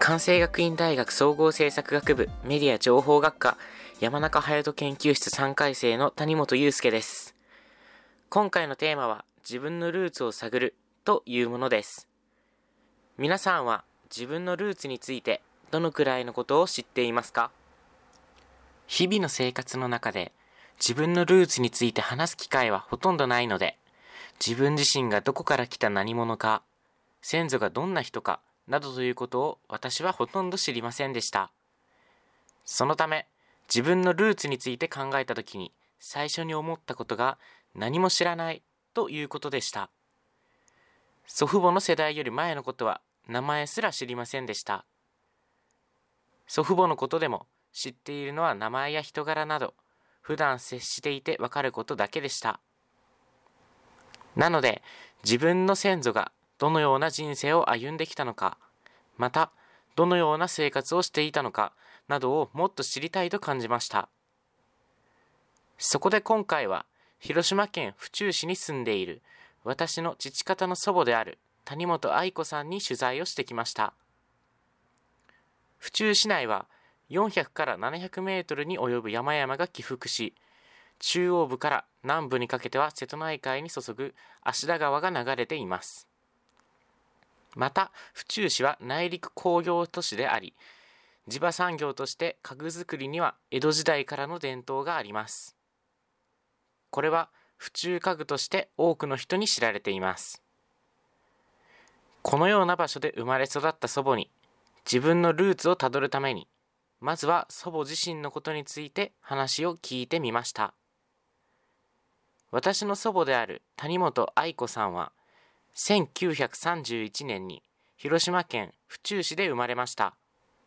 関西学院大学総合政策学部メディア情報学科山中隼人研究室3回生の谷本裕介です。今回のテーマは自分のルーツを探るというものです。皆さんは自分のルーツについてどのくらいのことを知っていますか？日々の生活の中で自分のルーツについて話す機会はほとんどないので、自分自身がどこから来た何者か、先祖がどんな人かなどということを私はほとんど知りませんでした。そのため自分のルーツについて考えたときに最初に思ったことが何も知らないということでした。祖父母の世代より前のことは名前すら知りませんでした。祖父母のことでも知っているのは名前や人柄など普段接していてわかることだけでした。なので自分の先祖がどのような人生を歩んできたのか、またどのような生活をしていたのかなどをもっと知りたいと感じました。そこで今回は広島県府中市に住んでいる私の父方の祖母である谷本愛子さんに取材をしてきました。府中市内は400から700メートルに及ぶ山々が起伏し、中央部から南部にかけては瀬戸内海に注ぐ芦田川が流れています。また府中市は内陸工業都市であり、地場産業として家具作りには江戸時代からの伝統があります。これは府中家具として多くの人に知られています。このような場所で生まれ育った祖母に自分のルーツをたどるために、まずは祖母自身のことについて話を聞いてみました。私の祖母である谷本愛子さんは1931年に広島県府中市で生まれました。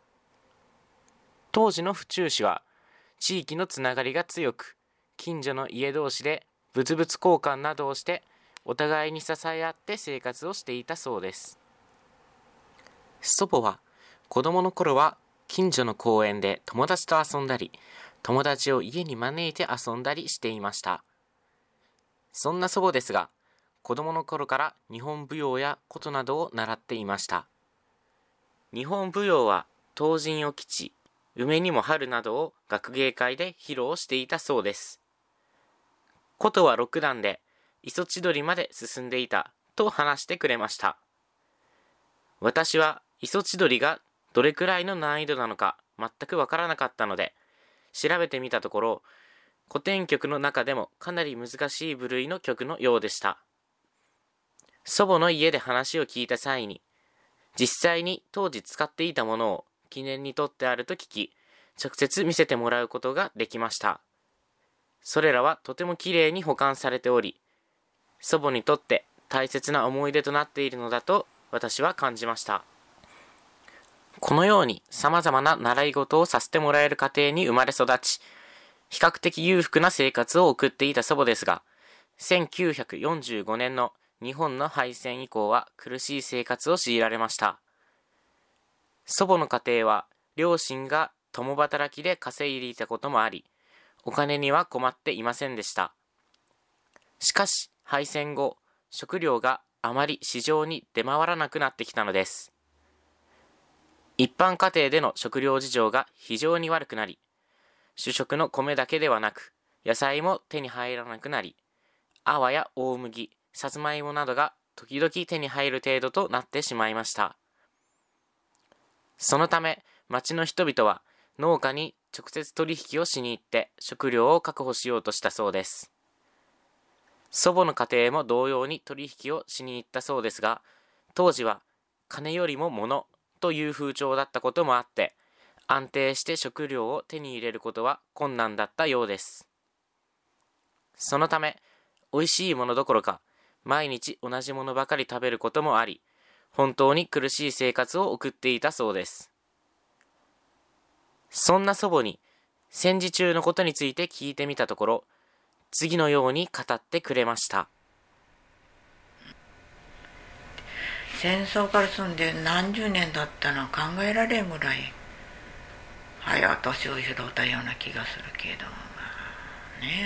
当時の府中市は地域のつながりが強く、近所の家同士で物々交換などをしてお互いに支え合って生活をしていたそうです。祖母は子供の頃は近所の公園で友達と遊んだり、友達を家に招いて遊んだりしていました。そんな祖母ですが、子供の頃から日本舞踊や琴などを習っていました。日本舞踊は東神お吉、梅にも春などを学芸会で披露していたそうです。琴は6段で磯千鳥まで進んでいたと話してくれました。私は磯千鳥がどれくらいの難易度なのか全くわからなかったので、調べてみたところ、古典曲の中でもかなり難しい部類の曲のようでした。祖母の家で話を聞いた際に、実際に当時使っていたものを記念に取ってあると聞き、直接見せてもらうことができました。それらはとてもきれいに保管されており、祖母にとって大切な思い出となっているのだと私は感じました。このように様々な習い事をさせてもらえる家庭に生まれ育ち、比較的裕福な生活を送っていた祖母ですが、1945年の日本の敗戦以降は苦しい生活を強いられました。祖母の家庭は両親が共働きで稼いでいたこともあり、お金には困っていませんでした。しかし敗戦後、食料があまり市場に出回らなくなってきたのです。一般家庭での食料事情が非常に悪くなり、主食の米だけではなく野菜も手に入らなくなり、アワや大麦、さつまいもなどが時々手に入る程度となってしまいました。そのため町の人々は農家に直接取引をしに行って食料を確保しようとしたそうです。祖母の家庭も同様に取引をしに行ったそうですが、当時は金よりも物という風潮だったこともあって、安定して食料を手に入れることは困難だったようです。そのため美味しいものどころか毎日同じものばかり食べることもあり、本当に苦しい生活を送っていたそうです。そんな祖母に戦時中のことについて聞いてみたところ、次のように語ってくれました。 戦争から済んで何十年だったの考えられんぐらい早年を拾ったような気がするけど、ねえ、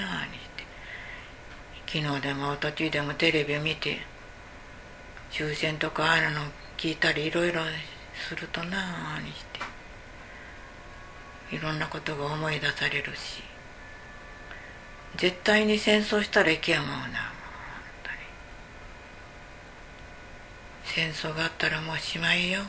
昨日でもおとちでもテレビ見て終戦とかあるの聞いたりいろいろするとなあにしていろんなことが思い出されるし、絶対に戦争したらいけやもんな。本当に戦争があったらもうしまいよ。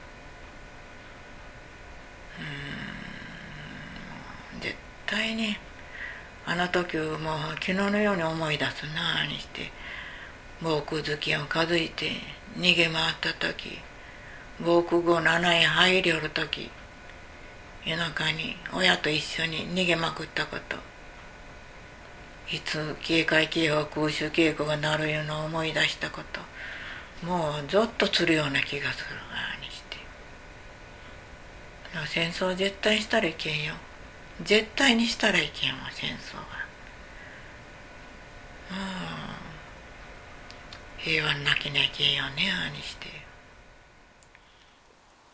絶対にあの時をもう昨日のように思い出すなあにして、防空月を数えて逃げ回った時、防空壕の穴へ入りおる時、夜中に親と一緒に逃げまくったこと、いつ警戒警報空襲警報が鳴るいうのを思い出したこと、もうゾッとするような気がするなにして。戦争絶対したらいけんよ。絶対にしたらいけんわ、戦争は。平和になきゃいけんよねあにして。